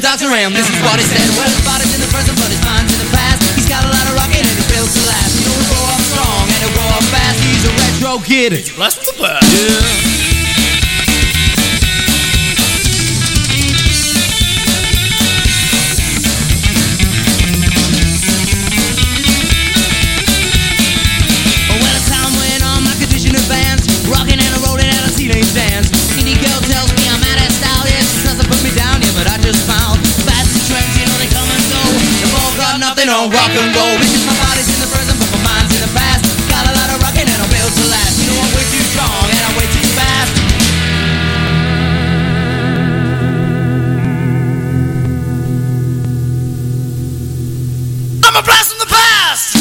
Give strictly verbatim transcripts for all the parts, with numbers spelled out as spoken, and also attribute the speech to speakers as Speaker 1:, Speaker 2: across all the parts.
Speaker 1: Doctor M, this is what he said. Well, his body's in the present, but his mind's in the past. He's got a lot of rockin' and he's built to last. You know, he'll grow up strong and he'll grow up fast. He's a retro kid. He's a blast from the past. Yeah. Rockin' and a rollin' at a teenage dance. Indie girl tells me I'm out of style. Yes, she tries to put me down, yeah, but I just smile. Fast and trends, you know they come and go. They've all got nothing on rock and roll. Because my body's in the present, but my mind's in the past. Got a lot of rockin' and I'm built to last. You know I'm way too strong and I'm way too fast. I'm a blast from the past.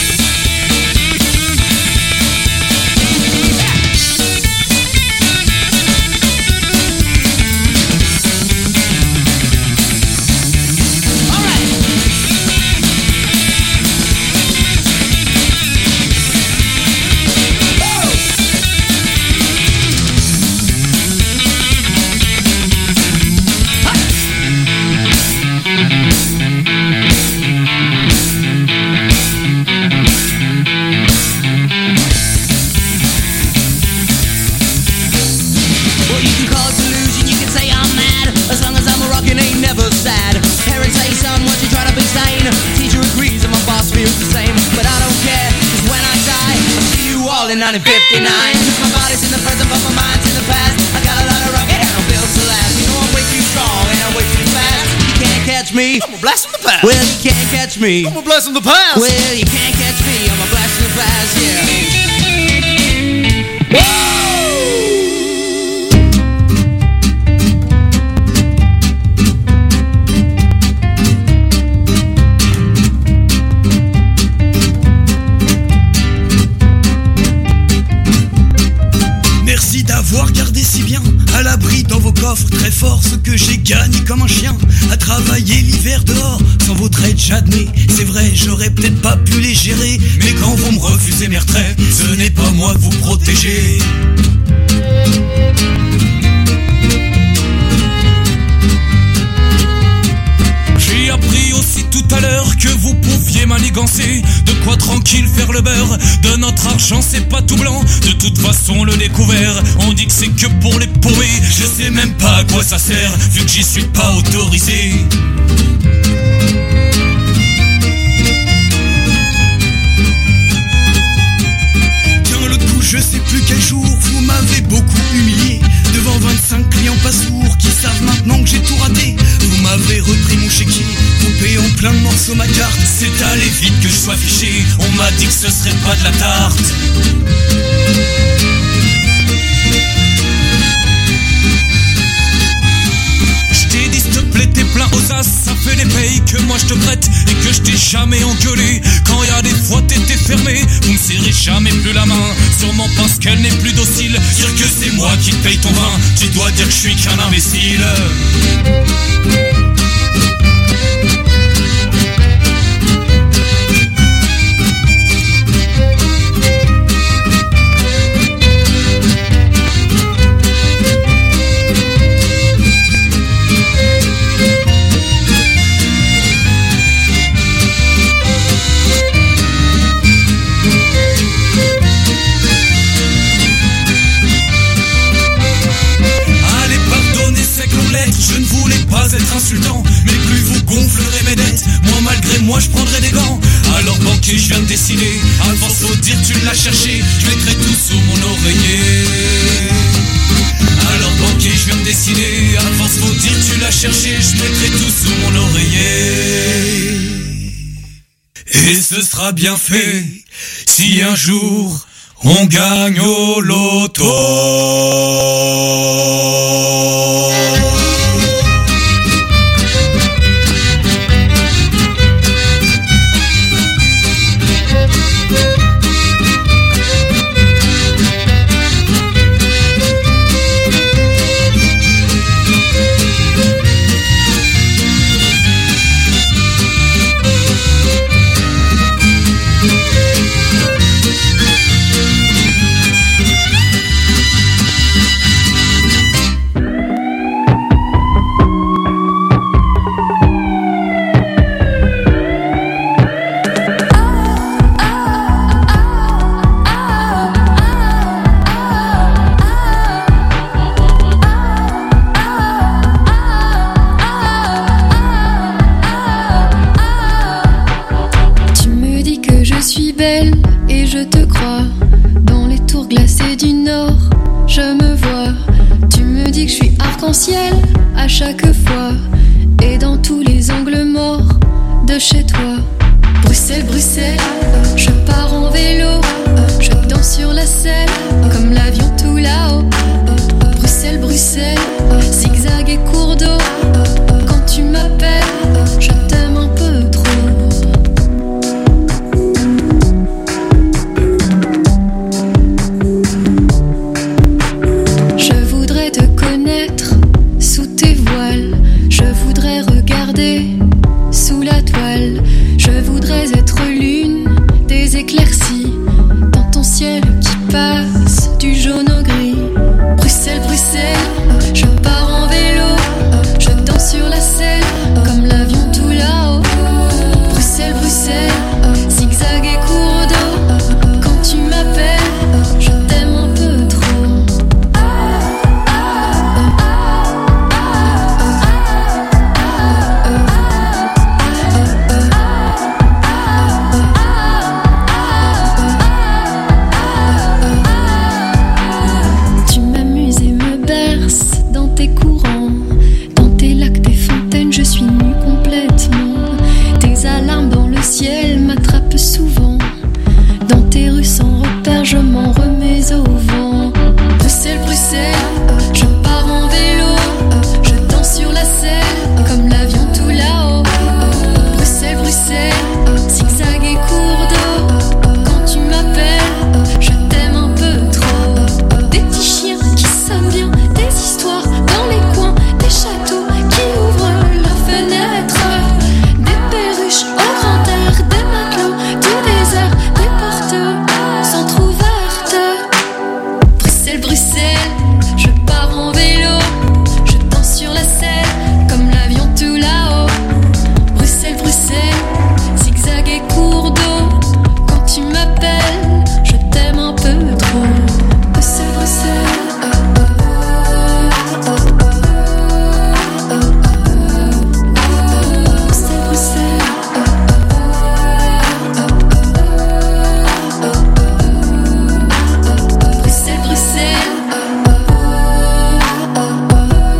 Speaker 1: In nineteen fifty-nine, my body's in the present, but my mind's in the past. I got a lot of rocket and I'm built to last. You know I'm way too strong and I'm way too fast. You can't catch me, I'm a blast from the past. Well, you can't catch me, I'm a blast from the past. Well, you can't catch me, I'm a blast from the past, yeah. Whoa!
Speaker 2: D'avoir gardé si bien à l'abri dans vos coffres très fort ce que j'ai gagné comme un chien à travailler l'hiver dehors sans votre aide j'admets. C'est vrai j'aurais peut-être pas pu les gérer, mais quand vous me refusez mes retraits, ce n'est pas moi que vous protégez. J'ai appris aussi tout à l'heure que vous pouviez manigancer. De quoi tranquille faire le beurre. De notre argent c'est pas tout blanc. De toute façon le découvert, on dit que c'est que pour les paumés. Je sais même pas à quoi ça sert, vu que j'y suis pas autorisé. Tiens le coup je sais plus quel jour, vous m'avez beaucoup humilié. Devant vingt-cinq clients pas sourds qui savent maintenant que j'ai tout raté. Vous m'avez repris mon chéquier, coupé en plein de morceaux ma carte. C'est allé vite que je sois fiché, on m'a dit que ce serait pas de la tarte. J't'ai dit s'il te plaît t'es plein aux as, ça fait les payes que moi je te prête. Et que je t'ai jamais engueulé, quand y a des fois t'étais fermé. Vous me serrez jamais plus la main, sûrement parce qu'elle n'est plus docile. Dire que c'est moi qui te paye ton vin, tu dois dire que je suis qu'un imbécile. Je ne voulais pas être insultant, mais plus vous gonflerez mes dettes, moi malgré moi je prendrai des gants. Alors banquier je viens de décider, à force faut dire tu l'as cherché, je mettrai tout sous mon oreiller. Alors banquier je viens de décider, à force faut dire tu l'as cherché, je mettrai tout sous mon oreiller. Et ce sera bien fait, si un jour on gagne au loto.
Speaker 3: ciel à chaque fois et dans tous les angles morts de chez toi. Bruxelles, Bruxelles, je pars en vélo, je danse sur la selle comme l'avion tout là-haut. Bruxelles, Bruxelles, zigzag et cours d'eau. Quand tu m'appelles, je t'aime un peu trop. Je voudrais te connaître sous tes voiles. Je voudrais regarder sous la toile. Je voudrais être l'une des éclaircies dans ton ciel qui passe du jaune au gris. Bruxelles, Bruxelles, je pars en vélo, je danse sur la selle comme l'avion tout là-haut. Bruxelles, Bruxelles, zigzag et cours d'eau. Quand tu m'appelles, je t'aime un peu trop. Tu m'amuses et me berces dans tes courants, dans tes lacs, tes fontaines, je suis nue complètement. Tes alarmes dans le ciel m'attrapent souvent. Dans tes rues sans repère, je m'en remets au vent. Bruxelles, Bruxelles, je pars en vélo, je danse sur la selle comme l'avion tout là-haut. Bruxelles, Bruxelles, zigzag et cours d'eau. Quand tu m'appelles, je t'aime un peu trop. Des petits chiens qui sonnent bien, des histoires dans les coins, des châteaux qui ouvrent leurs fenêtres, des perruches au grand air, des matelots du désert, des portes s'entr'ouvertes. Bruxelles, Bruxelles, je pars en vélo, je danse sur la selle comme l'avion tout là-haut. Bruxelles, Bruxelles, zigzag et cours d'eau. Quand tu m'appelles, je t'aime un peu trop. Bruxelles, Bruxelles, oh, oh, oh, oh, oh, oh. Bruxelles, Bruxelles, oh, oh, oh, oh, oh, oh. Bruxelles, Bruxelles, oh, oh, oh, oh,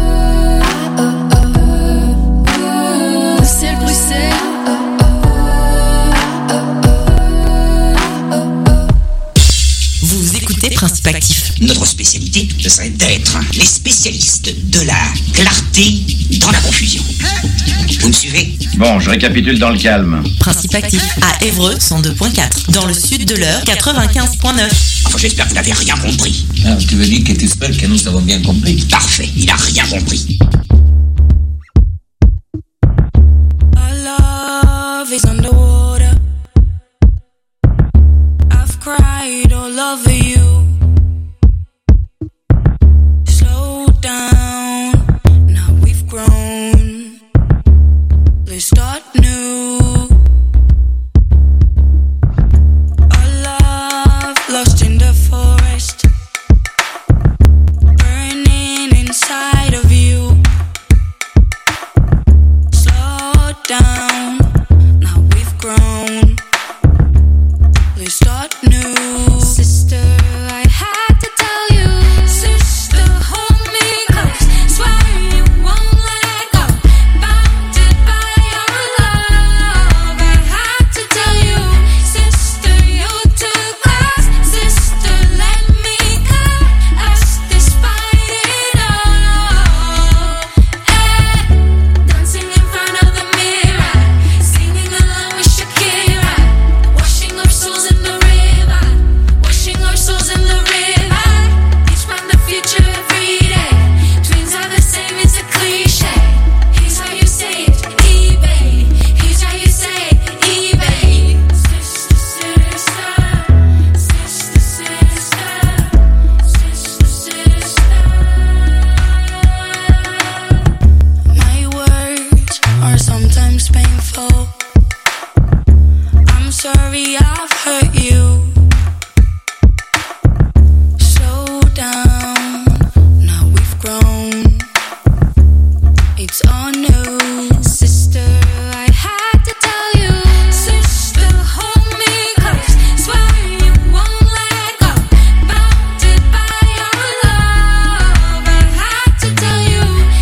Speaker 3: oh. Bruxelles, Bruxelles, oh, oh, oh, oh, oh.
Speaker 4: Vous écoutez Principe Actif.
Speaker 5: Notre spécialité, ce serait d'être les spécialistes de la clarté dans la confusion. Vous me suivez?
Speaker 6: Bon, je récapitule dans le calme.
Speaker 4: Principe Actif à Évreux cent deux virgule quatre. Dans le sud de l'Eure quatre-vingt-quinze virgule neuf.
Speaker 5: Enfin, j'espère que vous n'avez rien compris.
Speaker 7: Ah, tu veux dire que tu espères que nous avons bien compris?
Speaker 5: Parfait, il a rien compris.
Speaker 8: Our love is underwater. I've cried all over you. Slow down, now we've grown. Let's start new. Our love lost in the forest, burning inside of you. Slow down, now we've grown. Let's start new. Sister, I had to tell you. Sister, hold me close. Swear you won't let go. Bounded by your love. I had to tell you. Sister, you're too close. Sister, let me cut us despite it all. Eh, dancing in front of the mirror, singing along with Shakira, washing our souls in the river, washing our souls in the river. Each find the future every day. Twins are the same, it's a cliche. Here's how you say it, eBay. Here's how you say it, eBay. Sister, sister, sister, sister, sister, sister. My words are sometimes painful. I'm sorry I've hurt you. Slow down, now we've grown. It's all new. Sister, I had to tell you. Sister, hold me close. Swear you won't let go. Bounded by your love. I had to tell you.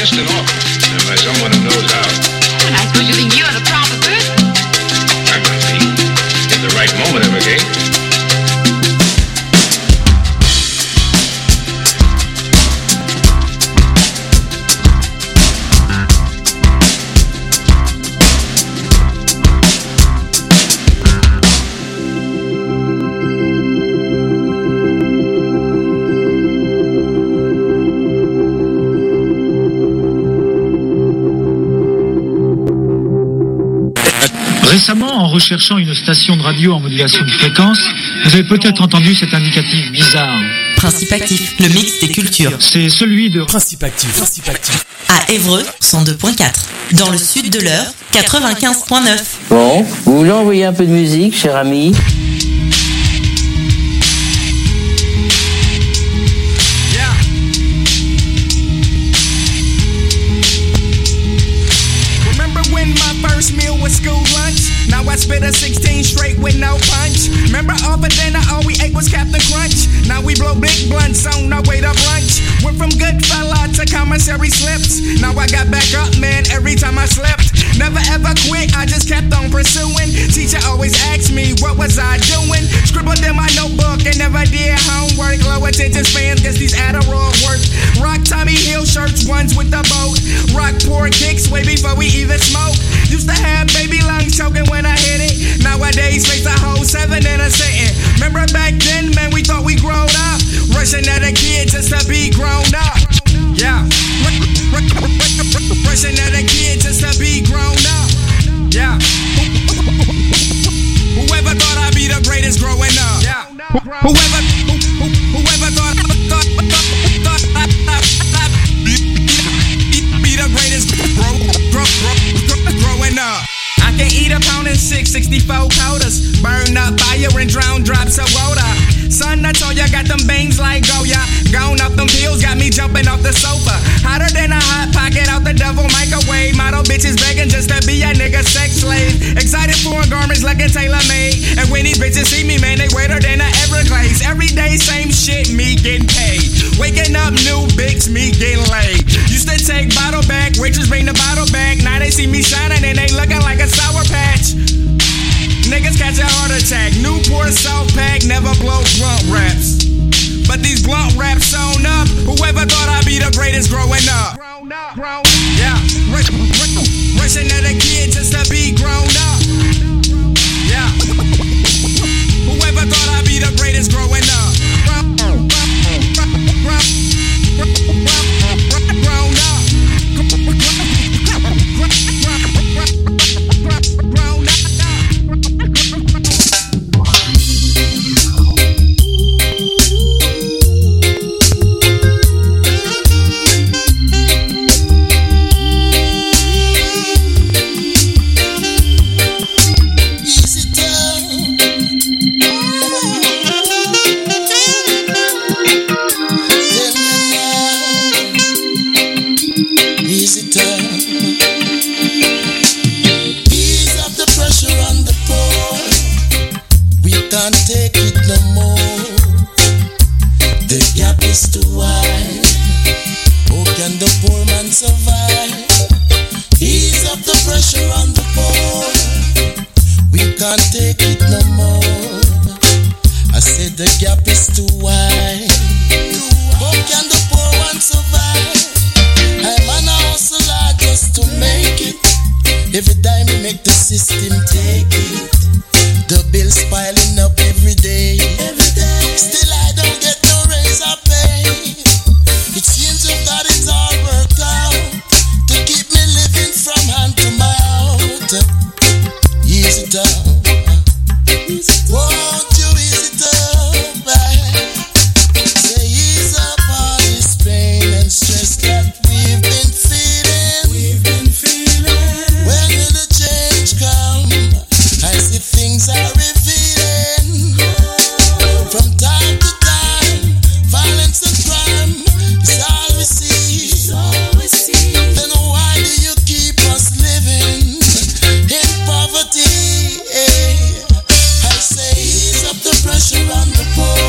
Speaker 9: just an offer, and by someone who knows how.
Speaker 10: And I suppose you think you're the proper person.
Speaker 9: I might be. If the right moment ever came.
Speaker 11: Récemment, en recherchant une station de radio en modulation de fréquence, vous avez peut-être entendu cet indicatif bizarre.
Speaker 4: Principe Actif, le mix des cultures.
Speaker 11: C'est celui de
Speaker 12: Principe Actif. Principe Actif.
Speaker 4: À Évreux, cent deux virgule quatre. Dans le sud de l'Eure, quatre-vingt-quinze virgule neuf.
Speaker 13: Bon, vous voulez envoyer un peu de musique, cher ami?
Speaker 14: Meal with school lunch. Now I spit a sixteen straight with no punch. Remember all for dinner, all we ate was Captain Crunch. Now we blow big blunts on our way to brunch. Went from good fella to commissary slips. Now I got back up, man, every time I slipped. Never ever quit, I just kept on pursuing. Teacher always asked me, what was I doing? Scribbled in my notebook and never did homework. Low attention spans, guess these Adderall work. Rock Tommy Hill shirts, ones with the boat. Rock poor kicks way before we even smoke. Used to have baby lungs choking when I hit it. Nowadays, face a whole seven in a sitting. Remember back then, man, we thought we grown up. Rushing at a kid just to be grown up. Yeah. Rushing at a kid just to be grown up. Yeah. Whoever thought I'd be the greatest growing up. Yeah. Whoever, whoever thought, thought, thought, thought I'd be the greatest grow, grow, grow, growing up. I can eat a pound and six, sixty-four quarters. Burn up fire and drown drops of water. Son, I told ya, got them bangs like Goya. Gone up them pills, got me jumping off the sofa. Hotter than a hot pocket out the devil microwave. Model bitches begging just to be a nigga sex slave. Excited foreign garments looking tailor-made. And when these bitches see me, man, they wetter than a Everglades. Every day, same shit, me getting paid. Waking up, new bigs, me getting laid. Used to take bottle back, waitress bring the bottle back. Now they see me shining and they looking like a Sour Patch. Niggas catch a heart attack. Newport South Pack never blow blunt raps. But these blunt raps sewn up. Whoever thought I'd be the greatest growing up. Yeah. Rushing at a kid just to be grown up. Yeah. Whoever thought I'd be the greatest growing up. Grown up.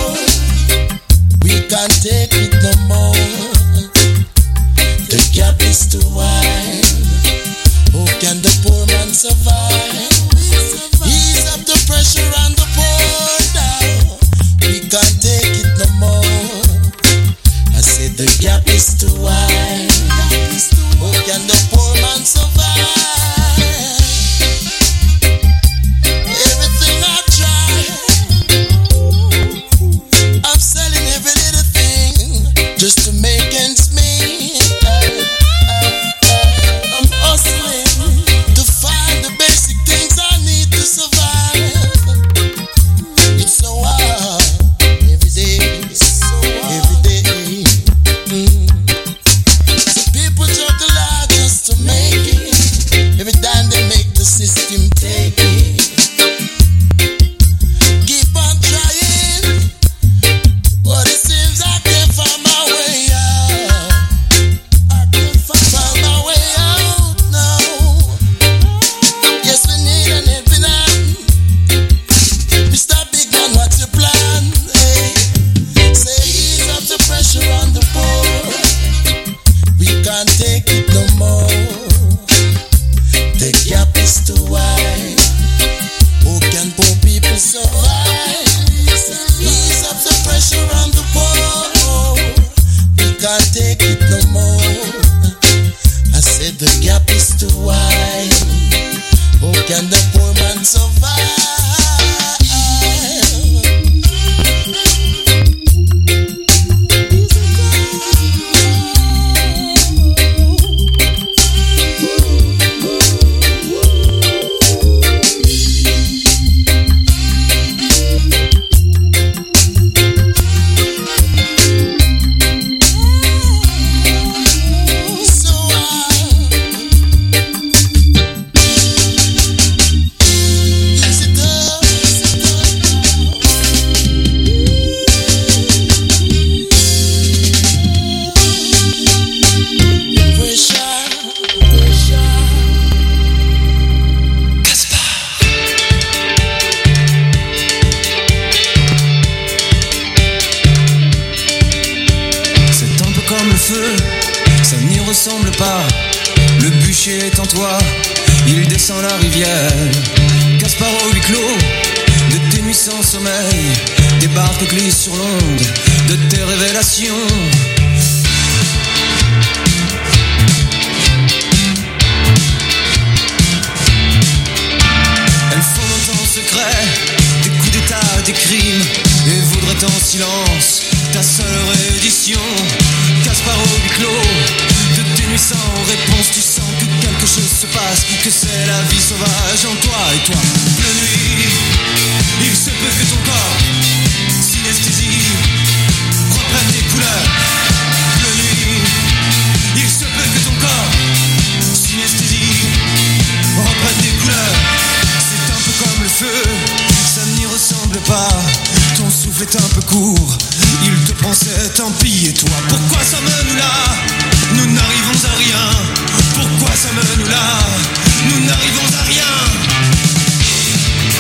Speaker 15: Take it no more. The gap is
Speaker 12: is too wide. How can the poor man survive? Ease up the pressure on the poor now. We can't take it no more. I said the gap is too wide. How can the poor man survive? Everything I try, I'm selling every little thing just to make ends meet. I'm hustling to find the basic things I need to survive. It's so hard every day, every day. Mm. So people juggle hard just to make it. Every time they make the system take it. Keep on trying, but it seems I can't find my way out. I can't find my way out now. Yes, we need an helping hand. Mister Big Man, what's your plan? Hey, say ease up the pressure on the poor. We can't take it no more. The gap is too wide. How can poor people survive? Ease up the pressure on the poor. We can't take it no more. I said the gap is too wide. How can the poor man survive? So hard. Is it up? Is it up? Pressure, pressure.
Speaker 15: C'est un peu comme le feu, ça n'y ressemble pas. Le bûcher est en toi, il descend la rivière. Gaspard au huis clos, de tes nuits sans sommeil, des barques glissent sur l'onde de tes révélations. Elles font en secret des coups d'état, des crimes, et voudraient en silence ta seule réédition. Gaspard au huis clos, de tes nuits sans réponse, tu sens que quelque chose se passe, que c'est la vie sauvage en toi et toi. La nuit, il se peut que ton corps, synesthésie, reprenne des couleurs. La nuit, il se peut que ton corps, synesthésie, reprenne des couleurs. C'est un peu comme le feu, ça n'y ressemble pas. Ton souffle est un peu court, il te pensait, tant pis, et toi, pourquoi ça mène là? Nous n'arrivons à rien. Pourquoi ça mène là? Nous n'arrivons